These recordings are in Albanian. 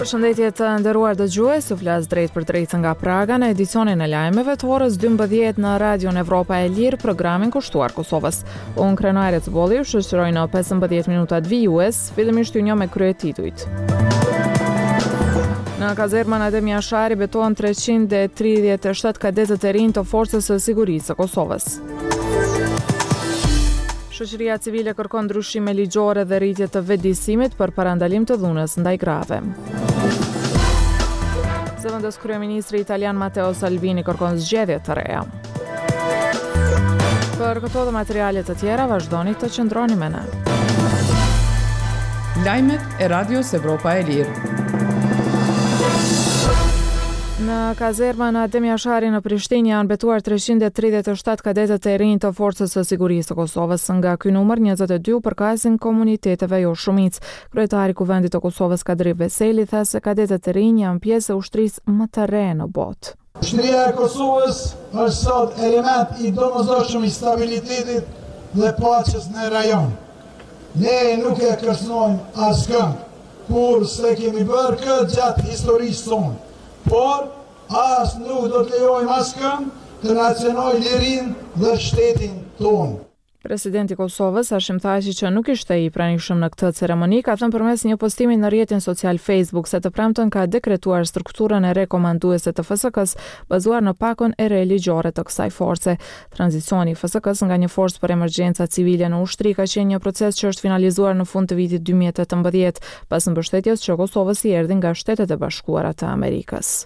Përshëndetje të nderuar dëgjues, u flas drejt për drejt nga Praga në edicionin e lajmeve të orës 12 në Radion Evropa e Lirë, programin kushtuar Kosovës. Unë Krenare të Bolli, u shoqëroj në 15 minutat vijues, fillimisht ju njoh me kryetitujt. Në kazermën Adem Jashari betohen 337 kadetët e rinj të Forcës së Sigurisë së Kosovës. Shoqëria civile kërkon ndryshime ligjore dhe rritje të vetëdijësimit për parandalim të dhunës ndaj grave. Zëvendës kryeministri italian Matteo Salvini kërkon zgjedhje të reja. Për këto dhe materialet të tjera, vazhdoni të qëndroni me ne. Lajmet e Radios Evropa e Lirë. Në kazermën Adem Jashari në Prishtinë janë betuar 337 kadetët e rinj të Forcës së Sigurisë së Kosovës. Nga ky numër 22 përkasin komuniteteve jo shumicë. Kryetari i Kuvendit të Kosovës Kadri Veseli tha se kadetët e rinj janë pjesë e ushtrisë më të re në botë. Ushtria e Kosovës është sot element i domosdoshëm i stabilitetit dhe paqes në rajon. Ne nuk e kërcënojmë askënd, kur s'e kemi bërë këtë gjatë historisë tonë. Por, as nuk do të lejojmë askënd të nacionoj lirinë dhe shtetin tonë. Presidenti i Kosovës, Hashim Thaçi, që nuk ishte i pranishëm në këtë ceremoni, ka thënë përmes një postimi në rrjetin social Facebook se të premten ka dekretuar strukturën e rekomanduese të FSK-s bazuar në pakon e re ligjore të kësaj force. Tranzicioni i FSK-s nga një forcë për emergjenca civile në ushtri ka qenë një proces që është finalizuar në fund të vitit 2018, pas mbështetjes që Kosovës i erdhi nga Shtetet e Bashkuara të Amerikës.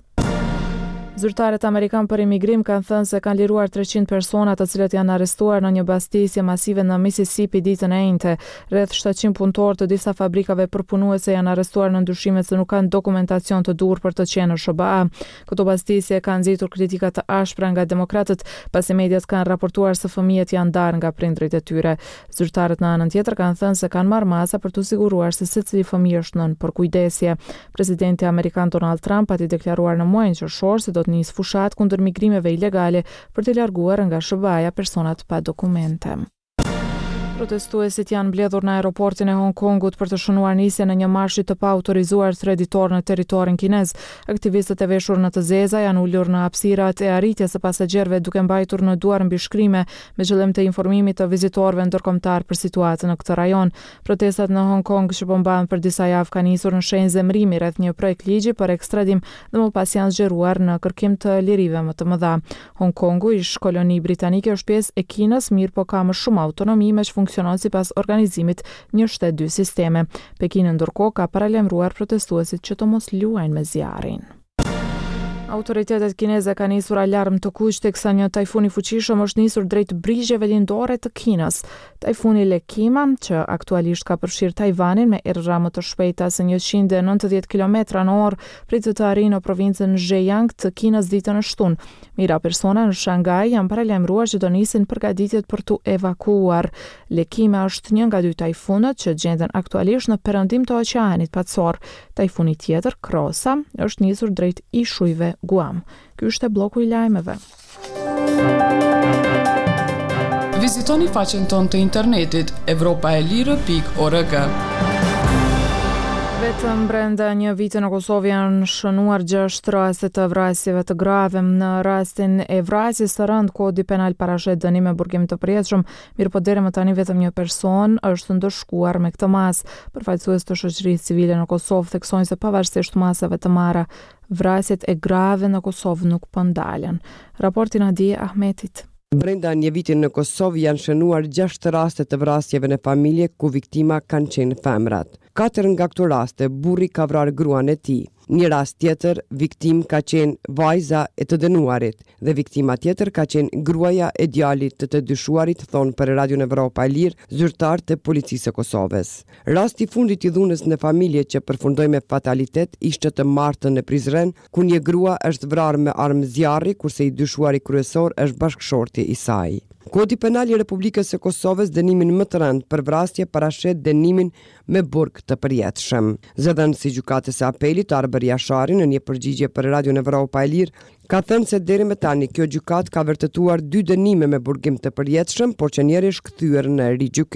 Zyrtarët amerikan për imigrim kanë thënë se kanë liruar 300 persona të cilët janë arrestuar në një bastisje masive në Mississippi ditën e njëjtë. Rreth 700 punëtorë të disa fabrikave përpunuese janë arrestuar në ndryshimet se nuk kanë dokumentacion të duhur për të qenë në SBA. Këto bastisje kanë nxitur kritika të ashpra nga demokratët, pasi mediat kanë raportuar se fëmijët janë ndarë nga prindrit e tyre. Zyrtarët në anën tjetër kanë thënë se kanë marrë masa për të siguruar se secili fëmijë është nën përkujdesje. Presidenti amerikan Donald Trump pati deklaruar në muajin qershor se do të nisë fushat kundër migrimeve ilegale për të larguar nga SBA-ja personat pa dokumente. Protestuesit janë mbledhur në aeroportin e Hong Kongut për të shënuar nisjen e një marshi të paautorizuar traditor në territorin kinez. Aktivistët e veshur në të zeza janë ulur në hapësirat e arritjes së pasagerëve duke mbajtur në duar mbishkrime me qëllim të informimit të vizitorëve ndërkombëtar për situatën në këtë rajon. Protestat në Hong Kong që po mbahen për disa javë kanë nisur në shenjë zemrimi rreth një projekt ligji për ekstradim dhe më pas janë zgjeruar në kërkim të lirive më të mëdha. Hong Kongu ish koloni britanike është pjesë e Kinës, mirë po ka më shumë autonomi me funksionon sipas organizimit një shtet dy sisteme. Pekini ndërkohë ka paralajmëruar protestuesit që të mos luajnë me zjarrin. Autoritetet kineze kanë nisur alarm të kuq teksa një tajfun i fuqishëm është nisur drejt brigjeve lindore të Kinës. Tajfuni Lekima, që aktualisht ka përfshirë Tajvanin me errëra më të shpejta se 190 km/h, pritet të arrijë në provincën Zhejiang të Kinës ditën e shtunë. Mira persona në Shanghai janë paralajmëruar që do nisin përgatitjet për tu evakuuar. Lekima është një nga dy tajfunët që gjenden aktualisht në perëndim të oqeanit Pacor. Tajfuni tjetër, Krosa, është nisur drejt ishujve Guam. Ky është bloku i lajmeve. Vizitoni faqen tonë të internetit europaelire.org. Vetëm brenda një viti në Kosovë janë shënuar 6 raste të vrasjeve të grave. Në rastin e vrasjes së rënd, kodi penal parashet dënim me burgim të përjetshëm, mirë po deri më tani vetëm një person është ndëshkuar me këtë masë. Përfaqësues të shoqërisë civile në Kosovë theksojnë se pavarësisht masave të marra, vrasjet e grave në Kosovë nuk po ndalen. Raporti Nadia Ahmetit. Brenda një viti në Kosovë janë shënuar 6 raste të vrasjeve në familje ku viktima kanë qenë femrat. 4 nga këto raste burri ka vrarë gruan e tij. Një rast tjetër, viktim ka qenë vajza e të dënuarit dhe viktima tjetër ka qenë gruaja e djalit të dyshuarit, thonë për Radion Evropa e Lirë zyrtar të policisë së Kosovës. Rasti i fundit i dhunës në familje që përfundoi me fatalitet ishte të martën në Prizren, ku një grua është vrarë me armë zjarri, kurse i dyshuari kryesor është bashkëshorti i saj. Kodi penal i Republikës së Kosovës dënimin më të rënd për vrasje parashet dënimin me burg të përjetshëm. Zëdhënësi i gjykatës së apelit Arber Jashari në një përgjigje për Radion Evropa e Lirë ka thënë se deri më tani kjo gjykatë ka vërtetuar 2 dënime me burgim të përjetshëm, por që njëri është kthyer në rigjykim.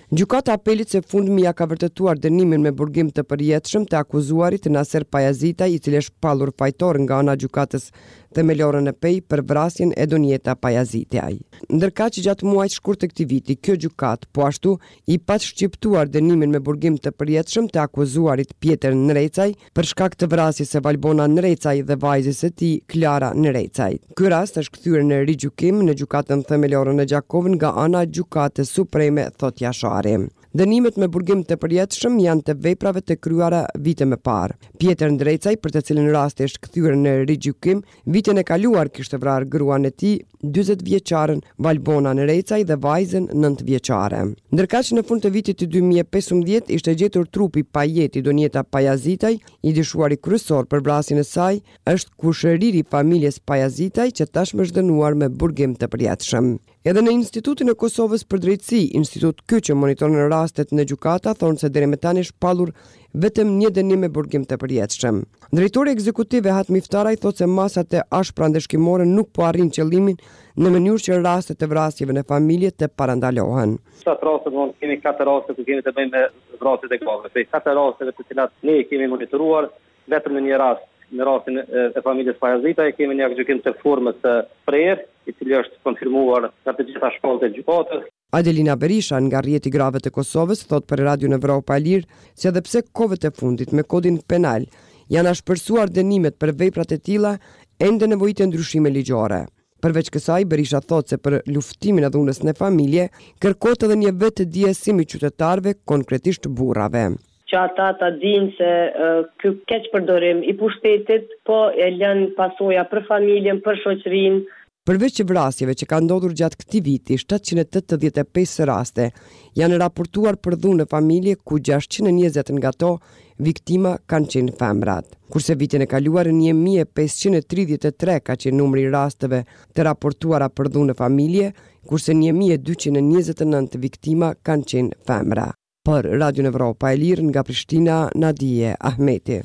Gjykata apelit së fundmi ja ka vërtetuar dënimin me burgim të përjetshëm të akuzuarit Naser Pajazitaj, i cili është pallur fajtor nga ana e gjykatës themelore në Pej për vrasjen e Donjeta Pajazitaj. Ndërkaq gjatë muajit shkurt të këtij viti, kjo gjykatë po ashtu i pa shqiptuar dënimin me burgim të përjetshëm të akuzuarit Pjetër Nrecaj për shkak të vrasjes së Valbona Nrecaj dhe vajzës së tij Klara Nrecaj. Ky rast është kthyer në rigjykim në gjykatën themelore në Gjakov nga ana e gjykatës supreme, thot Jashari. Dënimet me burgim të përjetshëm janë të veprave të kryera vite më parë. Pjetër Nrecaj, për të cilin rasti është kthyer në rigjykim, vitin e kaluar kishte vrarë gruan e tij, 40 vjeçaren Valbona Nrecaj dhe vajzën 9 vjeçare. Ndërkaq në fund të vitit të 2015 ishte gjetur trupi pa jetë i Donjeta Pajazitaj, i dyshuari kryesor për vrasjen e saj është kushëriri i familjes Pajazitaj, që tashmë është dënuar me burgim të përjetshëm. Edhe në Institutin e Kosovës për Drejtësi, institut ky që monitoron rastet në gjykata, thonë se deri më tani është pallur vetëm një dënim me burgim të përjetshëm. Drejtori ekzekutiv Hat Miftaraj thotë se masat e ashpra ndeshkimore nuk po arrin qëllimin në mënyrë që rastet e vrasjeve në familje të parandalohen. Çfarë raste do të kemi 4 raste ku kemi të bëjmë me vrasjet e grave. Për 4 raste të cilat ne kemi monitoruar, vetëm në një rast, në rastin e familjes Pajazitaj, kemi një gjykim të formës të prerë, i cili është konfirmuar nga të gjitha shkallët e gjykatës. Adelina Berisha nga rrjeti i grave të Kosovës thot për Radio Evropa e Lirë se edhe pse kohët e fundit me kodin penal janë ashpërsuar dënimet për veprat e tilla, ende nevojitet ndryshime ligjore. Përveç kësaj, Berisha thot se për luftimin e dhunës në familje kërkohet edhe një vetë ndjesim i qytetarëve, konkretisht burrave. Që ata ta dinë se ky keqpërdorim i pushtetit po e lën pasoja për familjen, për shoqërinë. Përveç që vrasjeve që ka ndodhur gjatë këtij viti, 785 raste janë raportuar për dhunë në familje, ku 620 nga to viktima kanë qenë femrat. Kurse vitin e kaluar 1533 ka qenë numri i rasteve të raportuara për dhunë në familje, kurse 1229 viktima kanë qenë femra. Për Radio Evropa e Lirë nga Prishtina, Nadije Ahmeti.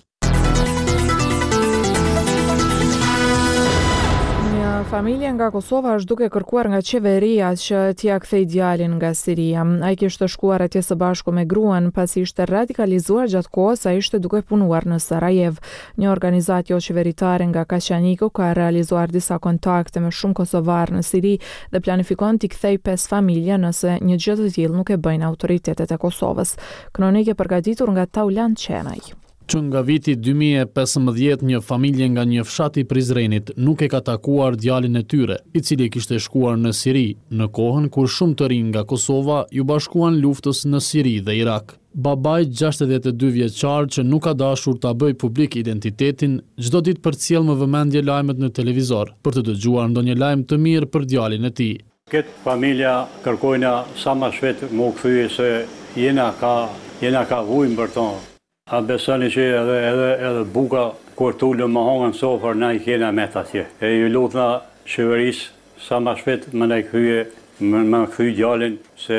Familja nga Kosova është duke kërkuar nga qeveria që t'ia kthej djalin nga Siria. Ai kishte shkuar atje së bashku me gruan pasi ishte radikalizuar gjatë kohës sa ishte duke punuar në Sarajev. Një organizatë jo qeveritare nga Kaçaniku ka realizuar disa kontakte me shumë kosovarë në Siri dhe planifikon t'i kthej 5 familje nëse një gjë të tillë nuk e bëjnë autoritetet e Kosovës. Kronikë e përgatitur nga Taulan Qenaj. Që nga viti 2015 një familje nga një fshat i Prizrenit nuk e ka takuar djalin e tyre, i cili kishte shkuar në Siri, në kohën kur shumë të rinj nga Kosova ju bashkuan luftës në Siri dhe Irak. Babai 62 vjeçar që nuk ka dashur ta bëj publik identitetin, çdo ditë përcjell me vëmendje lajmet në televizor për të dëgjuar ndonjë lajm të mirë për djalin e tij. Këtë familja kërkojna sa më shpejt më u kthye se jena ka vujmë për to. A besoni që edhe buka kur tulëm më hongën sofër na i kena me të atje. E ju lutna qeverisë sa më shpejt më kthy djalin se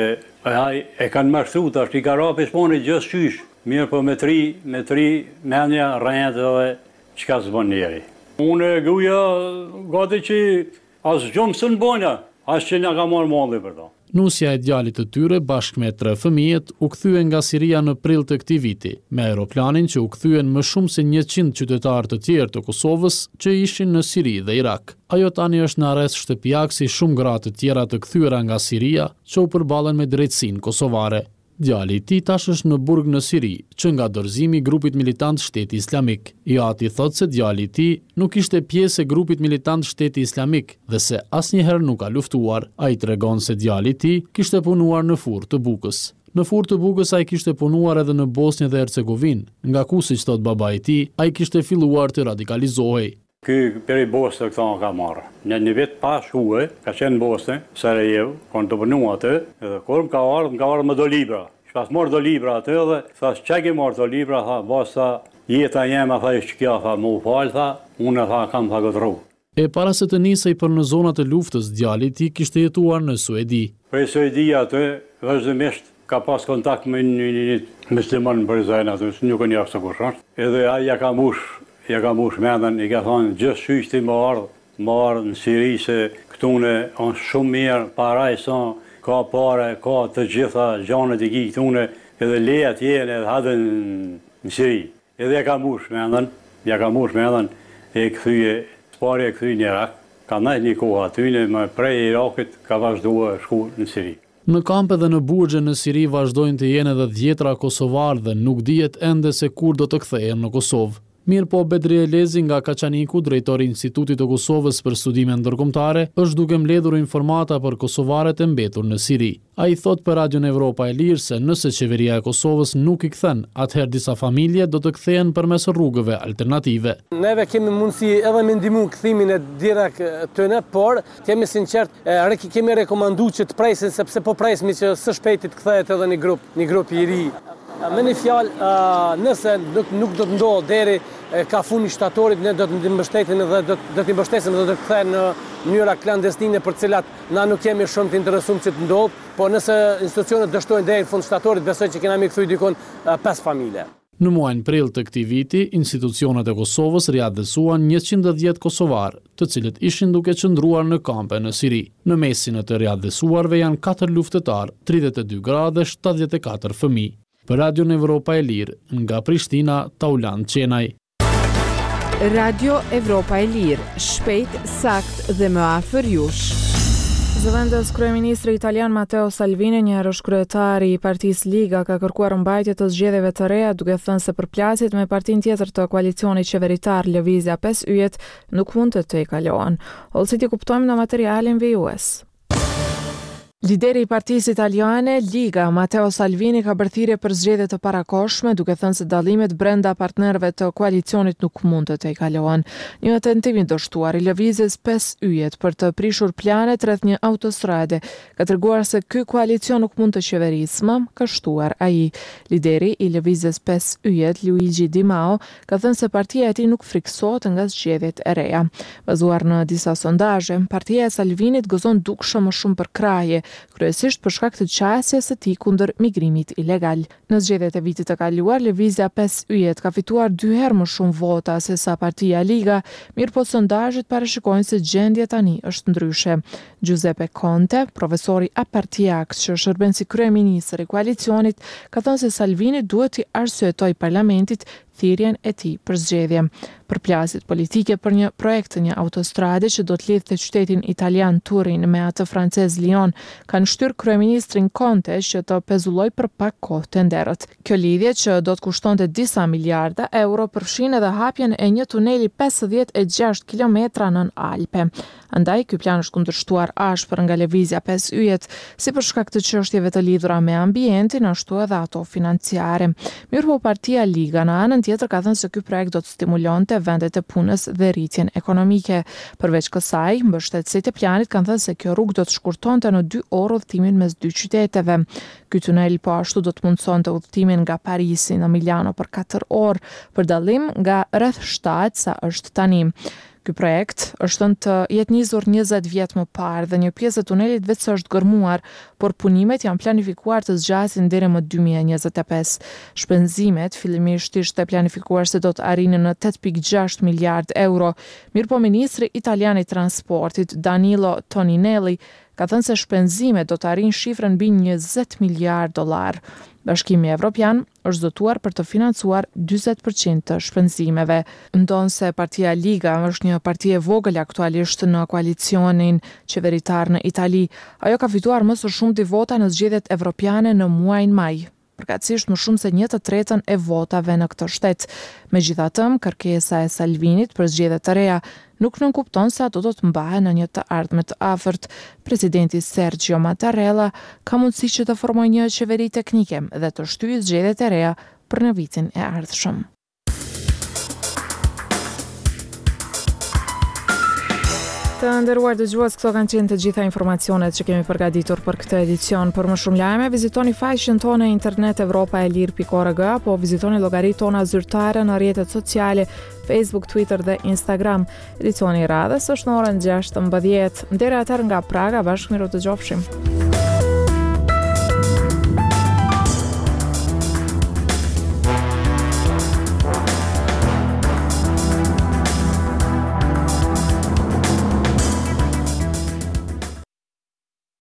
e kanë marrë tash i ka rapi sponi gjithë qysh. Mirë po me tri mendja rrënjët edhe çka s'bën njeri. Unë guja gati që as gjumë së në bojna, as që nga ka marrë mondi për to. Nusja e djalit të tyre bashkë me 3 fëmijët u kthyen nga Siria në prill të këtij viti, me aeroplanin që u kthyen më shumë se 100 qytetarë të tjerë të Kosovës që ishin në Siri dhe Irak. Ajo tani është në arrest shtëpiak si shumë gra të tjera të kthyera nga Siria që u përballen me drejtësinë kosovare. Djali i tij tash është në burg në Siri, që nga dorëzimi i grupit militant Shteti Islamik. Jati thotë se djali i tij nuk ishte pjesë e grupit militant Shteti Islamik dhe se asnjëherë nuk ka luftuar. Ai tregon se djali i tij kishte punuar në furrë të Bukës. Në furrë të Bukës ai kishte punuar edhe në Bosnjë dhe Hercegovinë, nga ku siç thot babai i tij, ai kishte filluar të radikalizohej. Ky peri Bosnë këta ka marrë. Një vit pas shue, ka qenë në Bosnë, Sarajevo, kanë të punu atë, edhe kur më ka ardhur me do libra. Shpas marrë do libra atë dhe, thash çka ke marrë do libra, tha, basta jeta jema, tha, që kjo, tha, më u falë, tha, unë, tha, kam tha gëtru. E para se të nisej për në zonat e luftës, djali i tij kishte jetuar në Suedi. Për Suedi atë, vazhdimisht ka pas kontakt me një musliman për zajnë atë, nuk e një aksa kushar. Edhe ai ja ka mush mendën, i ka thonë gjithë shqyshti më ardhë në Siri se këtune është shumë mirë, paraj sa ka pare, ka të gjitha gjanët e ki këtune, edhe lejat jenë edhe hadën në Siri. Edhe ja ka mush me endhen, e këthyje, pari e këthyje një Irak, ka najt një koha atyne, më prej Irakit ka vazhdua shku në Siri. Në kampe dhe në burgje në Siri vazhdojnë të jenë edhe 10 kosovarë dhe nuk dihet ende se kur do të kthehen në Kosovë. Mirë po Bedri Elezi nga Kaçaniku, drejtori i Institutit të Kosovës për studime ndërkombëtare, është duke mbledhur informata për kosovarët e mbetur në Siri. Ai thot për Radion Evropa e Lirë se nëse qeveria e Kosovës nuk i kthen, atëherë disa familje do të kthehen përmes rrugëve alternative. Neve kemi mundësi edhe me ndihmu kthimin e direkt tyne, por kemi sinqert kemi rekomanduar që të presin sepse po presmi që së shpejti të kthehet edhe një grup i ri. Me një fjalë, nëse nuk do të ndodhë deri ka funi shtatorit, ne do të mbështesim dhe do të kthehen në mënyra klandestine për cilat na nuk kemi shumë të interesuar që të ndodhë, por nëse institucionet dështojnë deri në fund shtatorit, besoj që kemi kthy dikon 5 familje. Në muajin prill të këtij viti, institucionet e Kosovës riadhësuan 110 kosovarë, të cilët ishin duke qëndruar në kampe në Siri. Në mesin e të riadhësuarve janë 4 luftetarë, 32 gra dhe 74 fëmijë. Për Radion Evropa e Lirë, nga Prishtina, Taulan Qenaj. Radio Evropa e Lirë, shpejt, sakt dhe më afër jush. Zëvendës kryeministri italian Matteo Salvini, një herësh kryetari i Partisë Liga, ka kërkuar mbajtje të zgjedhjeve të reja, duke thënë se përplasjet me partinë tjetër të koalicionit qeveritar Lëvizja 5 yjet nuk mund të i kalohen. Ose ti kuptojmë në materialin VUS. Lideri i Partisë Italiane, Liga, Matteo Salvini, ka bërthirrje për zgjedhje të parakohshme, duke thënë se dallimet brenda partnerëve të koalicionit nuk mund të i kalohen. Një tentim i dështuar i Lëvizjes 5 yjet për të prishur planet rreth një autostrade ka treguar se ky koalicion nuk mund të qeverisë më, ka shtuar ai. Lideri i Lëvizjes 5 yjet, Luigi Di Maio, ka thënë se partia e tij nuk friksohet nga zgjedhjet e reja. Bazuar në disa sondazhe, partia e Salvinit gëzon dukshëm më shumë për kraje, kryesisht për shkak të qasjes së tij kundër migrimit ilegal. Në zgjedhjet e vitit të kaluar, Lëvizja 5 yjet ka fituar 2 herë më shumë vota se sa partia Liga, mirëpo sondazhet parashikojnë se gjendja tani është ndryshe. Giuseppe Conte, profesori apartiak që shërben si kryeministër i koalicionit, ka thënë se Salvini duhet të arsyetoj parlamentit thirrjen e tij për zgjedhje. Përplasjet politike për një projekt të një autostrade që do të lidhte qytetin italian Turin me atë francez Lyon kanë shtyrë kryeministrin Conte që të pezulloj për pak kohë tenderët. Kjo lidhje që do të kushtonte disa miliarda euro përfshin edhe hapjen e një tuneli 56 kilometra nën Alpe. Andaj ky plan është kundërshtuar ashpër nga Lëvizja 5 yjet, si për shkak të çështjeve të lidhura me ambientin, ashtu edhe ato financiare. Mirëpo partia Liga në anën tjetër ka thënë se ky projekt do të stimulonte vendet e punës dhe rritjen ekonomike. Përveç kësaj, mbështetësit e planit kanë thënë se kjo rrugë do të shkurtonte në 2 orë udhëtimin mes 2 qyteteve. Ky tunel po ashtu do të mundësonte udhëtimin nga Parisi në Milano për 4 orë, për dallim nga rreth 7 sa është tani. Ky projekt është të jetë nisur 20 vjet më parë dhe një pjesë e tunelit vetë është gërmuar, por punimet janë planifikuar të zgjasin deri më 2025. Shpenzimet fillimisht ishte planifikuar se do të arrinin në 8.6 miliard euro, mirëpo ministri italian i transportit Danilo Toninelli ka thënë se shpenzimet do të arrijnë shifrën mbi 20 miliard dollar. Bashkimi Evropian është zotuar për të financuar 40% të shpenzimeve. Ndonse partia Liga është një parti e vogël aktualisht në koalicionin qeveritar në Itali, ajo ka fituar më së shumti vota në zgjedhjet evropiane në muajin maj, përkatësisht më shumë se 1/3 e votave në këtë shtet. Megjithatë, kërkesa e Salvinit për zgjedhje të reja nuk nënkupton se ato do të mbahen në një të ardhme të afërt. Presidenti Sergio Mattarella ka mundësi që të formojë një qeveri teknike dhe të shtyjë zgjedhjet e reja për në vitin e ardhshëm. Të nderuar dëgjues, këto kanë qenë të gjitha informacionet që kemi përgatitur për këtë edicion. Për më shumë lajme, vizitoni faqen tonë internet evropaelir.org apo vizitoni llogaritë tona zyrtare në rrjetet sociale Facebook, Twitter dhe Instagram. Edicioni i radhës është në orën 16:00. Deri atëherë nga Praga, bashkë miru të gjofshim.